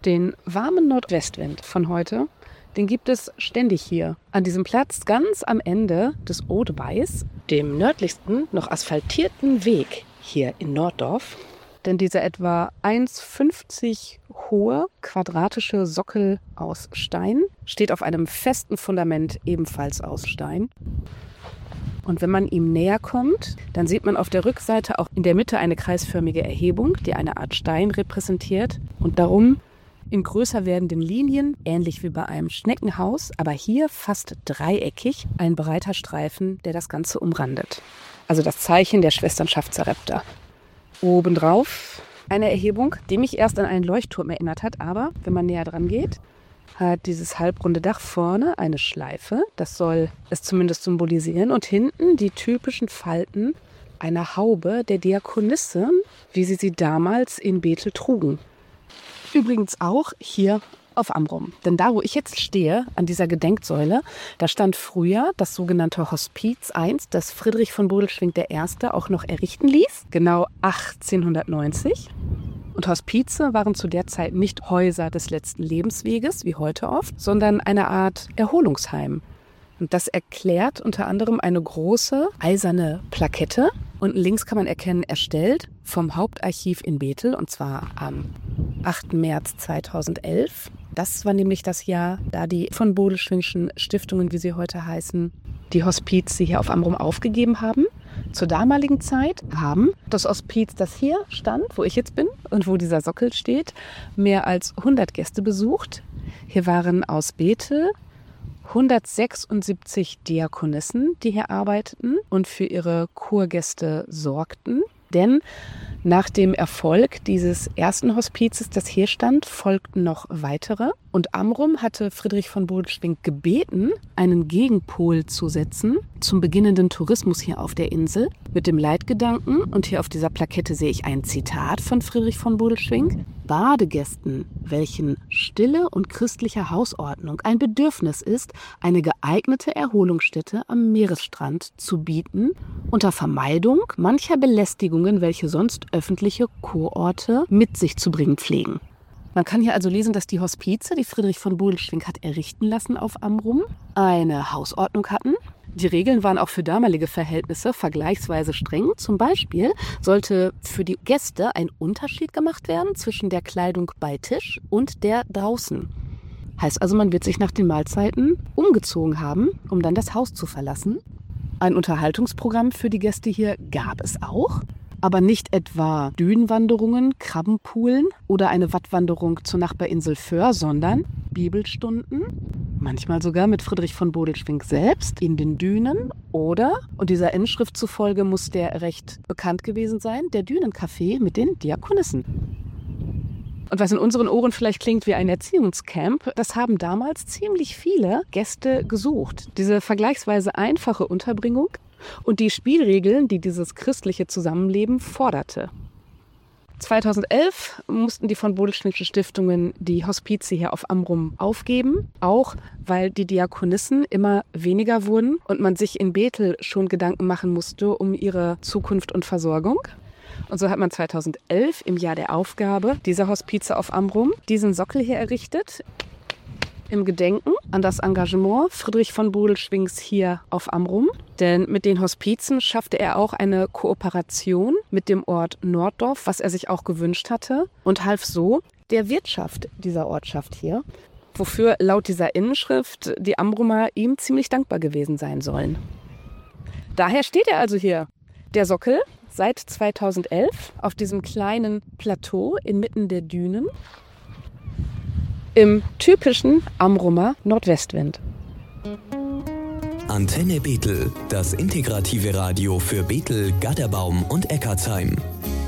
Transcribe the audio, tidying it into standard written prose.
Den warmen Nordwestwind von heute, den gibt es ständig hier. An diesem Platz ganz am Ende des Odeweis, dem nördlichsten noch asphaltierten Weg hier in Norddorf. Denn dieser etwa 1,50 hohe quadratische Sockel aus Stein steht auf einem festen Fundament ebenfalls aus Stein. Und wenn man ihm näher kommt, dann sieht man auf der Rückseite auch in der Mitte eine kreisförmige Erhebung, die eine Art Stein repräsentiert und darum in größer werdenden Linien, ähnlich wie bei einem Schneckenhaus, aber hier fast dreieckig, ein breiter Streifen, der das Ganze umrandet. Also das Zeichen der Schwesternschaft Sarepta. Obendrauf eine Erhebung, die mich erst an einen Leuchtturm erinnert hat, aber wenn man näher dran geht, hat dieses halbrunde Dach vorne eine Schleife, das soll es zumindest symbolisieren, und hinten die typischen Falten einer Haube der Diakonissen, wie sie damals in Bethel trugen. Übrigens auch hier auf Amrum. Denn da, wo ich jetzt stehe, an dieser Gedenksäule, da stand früher das sogenannte Hospiz I, das Friedrich von Bodelschwingh I. auch noch errichten ließ, genau 1890. Und Hospize waren zu der Zeit nicht Häuser des letzten Lebensweges, wie heute oft, sondern eine Art Erholungsheim. Und das erklärt unter anderem eine große eiserne Plakette. Unten links kann man erkennen, erstellt vom Hauptarchiv in Bethel, und zwar am 8. März 2011. Das war nämlich das Jahr, da die von Bodelschwinghschen Stiftungen, wie sie heute heißen, die Hospize hier auf Amrum aufgegeben haben. Zur damaligen Zeit haben das Hospiz, das hier stand, wo ich jetzt bin und wo dieser Sockel steht, mehr als 100 Gäste besucht. Hier waren aus Bethel 176 Diakonissen, die hier arbeiteten und für ihre Kurgäste sorgten. Denn nach dem Erfolg dieses ersten Hospizes, das hier stand, folgten noch weitere. Und Amrum hatte Friedrich von Bodelschwingh gebeten, einen Gegenpol zu setzen zum beginnenden Tourismus hier auf der Insel mit dem Leitgedanken, und hier auf dieser Plakette sehe ich ein Zitat von Friedrich von Bodelschwingh: Badegästen, welchen Stille und christliche Hausordnung ein Bedürfnis ist, eine geeignete Erholungsstätte am Meeresstrand zu bieten, unter Vermeidung mancher Belästigungen, welche sonst öffentliche Kurorte mit sich zu bringen pflegen. Man kann hier also lesen, dass die Hospize, die Friedrich von Bodelschwingh hat errichten lassen auf Amrum, eine Hausordnung hatten. Die Regeln waren auch für damalige Verhältnisse vergleichsweise streng. Zum Beispiel sollte für die Gäste ein Unterschied gemacht werden zwischen der Kleidung bei Tisch und der draußen. Heißt also, man wird sich nach den Mahlzeiten umgezogen haben, um dann das Haus zu verlassen. Ein Unterhaltungsprogramm für die Gäste hier gab es auch, aber nicht etwa Dünenwanderungen, Krabbenpoolen oder eine Wattwanderung zur Nachbarinsel Föhr, sondern Bibelstunden, manchmal sogar mit Friedrich von Bodelschwingh selbst in den Dünen oder, und dieser Inschrift zufolge muss der recht bekannt gewesen sein, der Dünencafé mit den Diakonissen. Und was in unseren Ohren vielleicht klingt wie ein Erziehungscamp, das haben damals ziemlich viele Gäste gesucht. Diese vergleichsweise einfache Unterbringung und die Spielregeln, die dieses christliche Zusammenleben forderte. 2011 mussten die von Bodelschwinghschen Stiftungen die Hospize hier auf Amrum aufgeben, auch weil die Diakonissen immer weniger wurden und man sich in Bethel schon Gedanken machen musste um ihre Zukunft und Versorgung. Und so hat man 2011 im Jahr der Aufgabe dieser Hospize auf Amrum diesen Sockel hier errichtet, im Gedenken an das Engagement Friedrich von Bodelschwinghs hier auf Amrum. Denn mit den Hospizen schaffte er auch eine Kooperation mit dem Ort Norddorf, was er sich auch gewünscht hatte, und half so der Wirtschaft dieser Ortschaft hier, wofür laut dieser Inschrift die Amrumer ihm ziemlich dankbar gewesen sein sollen. Daher steht er also hier, der Sockel, seit 2011 auf diesem kleinen Plateau inmitten der Dünen im typischen Amrumer Nordwestwind. Antenne Bethel, das integrative Radio für Bethel, Gaderbaum und Eckartsheim.